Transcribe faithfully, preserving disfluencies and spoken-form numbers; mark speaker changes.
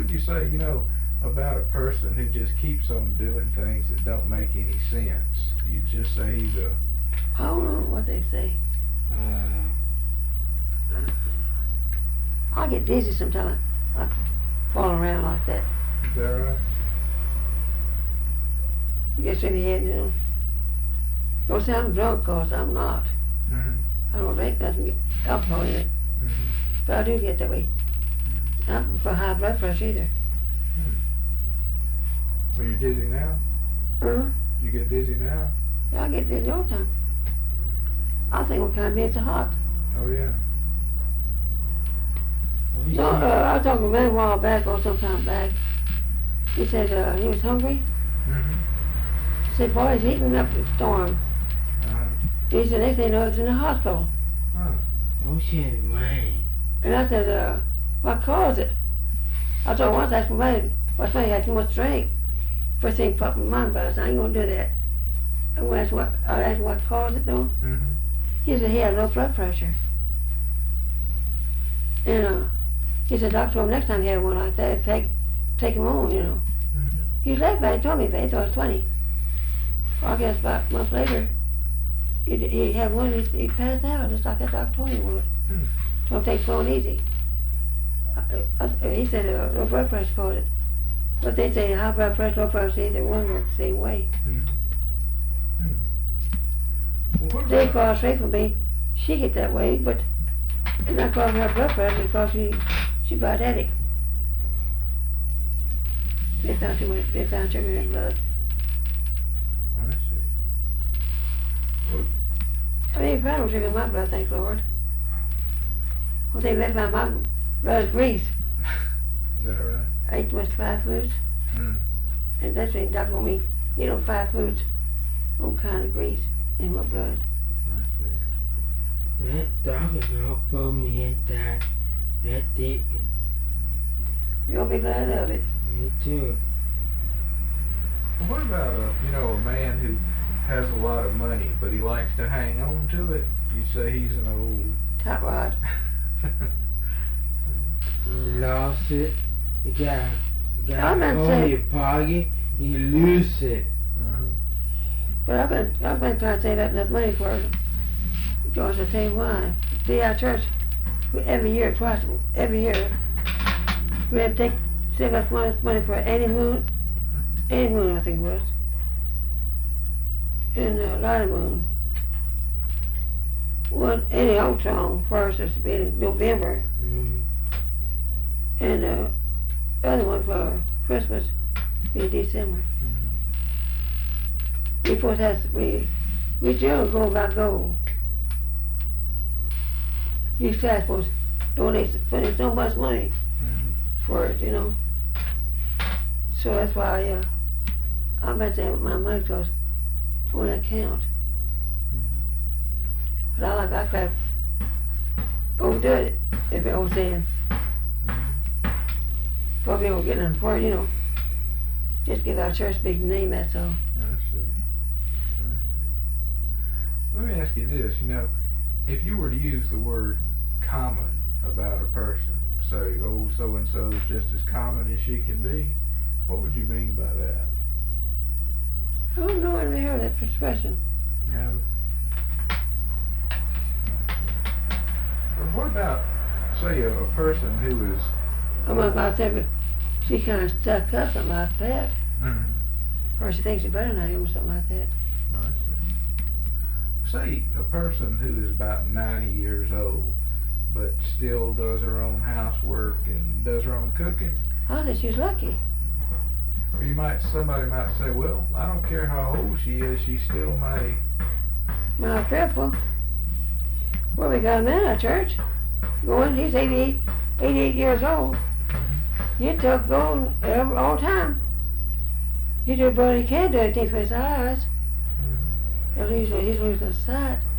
Speaker 1: would you say, you know, about a person who just keeps on doing things that don't make any sense? You just say he's a.
Speaker 2: I don't know what they say.
Speaker 3: Uh,
Speaker 2: I get dizzy sometimes. I fall around like that.
Speaker 1: Is that right?
Speaker 2: Gets in the head, you know. Don't say I'm drunk, cause I'm not.
Speaker 1: Mm-hmm.
Speaker 2: I don't drink nothing, alcohol in it.
Speaker 1: Mm-hmm.
Speaker 2: But I do get that way.
Speaker 1: Mm-hmm.
Speaker 2: Not for high blood pressure either.
Speaker 1: Are you dizzy now?
Speaker 2: Uh-huh.
Speaker 1: You get dizzy now?
Speaker 2: Yeah, I get dizzy all the time. I think what kind of beds are hot.
Speaker 1: Oh yeah.
Speaker 3: what you
Speaker 2: No,
Speaker 3: say?
Speaker 2: uh, I was talking to a man a while back or some time back. He said uh, he was hungry.
Speaker 1: Mm-hmm.
Speaker 2: He said, boy, he's eating up the storm.
Speaker 1: Uh-huh.
Speaker 2: He said, next thing you know, he's in the hospital.
Speaker 1: Huh.
Speaker 3: Oh shit, rain.
Speaker 2: And I said, uh, what caused it? I told him once, I said, wait, what's funny, he had too much drink. First thing popped in my mind, but I said, I ain't gonna do that. And when I asked what, I asked what caused it, though,
Speaker 1: Mm-hmm.
Speaker 2: he said he had low blood pressure. And uh, he said, doctor told him next time he had one like that, take, take him on, you know.
Speaker 1: Mm-hmm.
Speaker 2: He was laughing at it, he told me, but he thought it was funny. Well, I guess about a month later, he, he had one, he, he passed out, just like that doctor told him he would.
Speaker 1: Hmm.
Speaker 2: Told him to take it slow and easy. I, I, he said uh, low blood pressure caused it. But they say high blood pressure, low blood pressure, either one work the same way.
Speaker 1: Mm-hmm. Hmm. Well, what
Speaker 2: They
Speaker 1: about,
Speaker 2: cross straight for me, she get that way, but it's not causing her blood pressure, it's because she, she diabetic. They found too much, they found sugar in her blood.
Speaker 1: I see. Well,
Speaker 2: I mean, found no sugar in my blood, thank Lord. Well, they left my, my blood is grease.
Speaker 1: is that right?
Speaker 2: I ate too much fried foods,
Speaker 1: Hmm.
Speaker 2: and that's when the doctor told me, you know, fried foods, all kind of grease in my blood.
Speaker 1: I see.
Speaker 3: That dog is gonna put me in that. That didn't.
Speaker 2: You'll be glad of it.
Speaker 3: Me too.
Speaker 1: Well, what about a, you know, a man who has a lot of money, but he likes to hang on to it? You say he's an old.
Speaker 2: Top rod.
Speaker 3: You lost it. You gotta, you
Speaker 2: I'm
Speaker 3: gotta
Speaker 2: not
Speaker 3: hold
Speaker 2: saying-
Speaker 3: your pocket. You lose it.
Speaker 1: Uh-huh.
Speaker 2: But I've been, I've been trying to save up enough money for it. George, I'll tell you why. See, our church, we- every year, twice, every year, we have to take, save up money, money for Annie Moon, Annie Moon, I think it was, and uh, Lottie Moon. One, Annie Armstrong first, it's been in November,
Speaker 3: Mm.
Speaker 2: and uh, the other one for Christmas be December.
Speaker 1: Mhm.
Speaker 2: We supposed to have, we, we generally go by gold. Each class supposed to donate, spending so much money
Speaker 1: Mhm.
Speaker 2: for it, you know. So that's why, uh, I'm about to say my money goes on that account.
Speaker 1: Mhm.
Speaker 2: But I like, I could have overdo it, if I was saying,
Speaker 1: Mhm.
Speaker 2: probably won't get nothing for it, you know. Just give our church a big name, that's all.
Speaker 1: I see. I see. Let me ask you this, you know, if you were to use the word common about a person, say, oh, so-and-so is just as common as she can be, what would you mean by that?
Speaker 2: I don't know, I never heard that expression.
Speaker 1: You know? Or what about, say, a, a person who is.
Speaker 2: I'm about to say, she kind of stuck up, something like that.
Speaker 1: Mhm.
Speaker 2: Or she thinks she's better than I am, or something like that.
Speaker 1: I see. Say a person who is about ninety years old, but still does her own housework and does her own cooking.
Speaker 2: I think she's lucky.
Speaker 1: Or you might, somebody might say, well, I don't care how old she is, she's still mighty.
Speaker 2: Now, careful. Well, we got a man at church going, he's eighty-eight, eighty-eight years old. He took going every, all the time. He do what he can do, he thinks with his eyes.
Speaker 1: Mhm.
Speaker 2: He'll lose, he's losing his sight.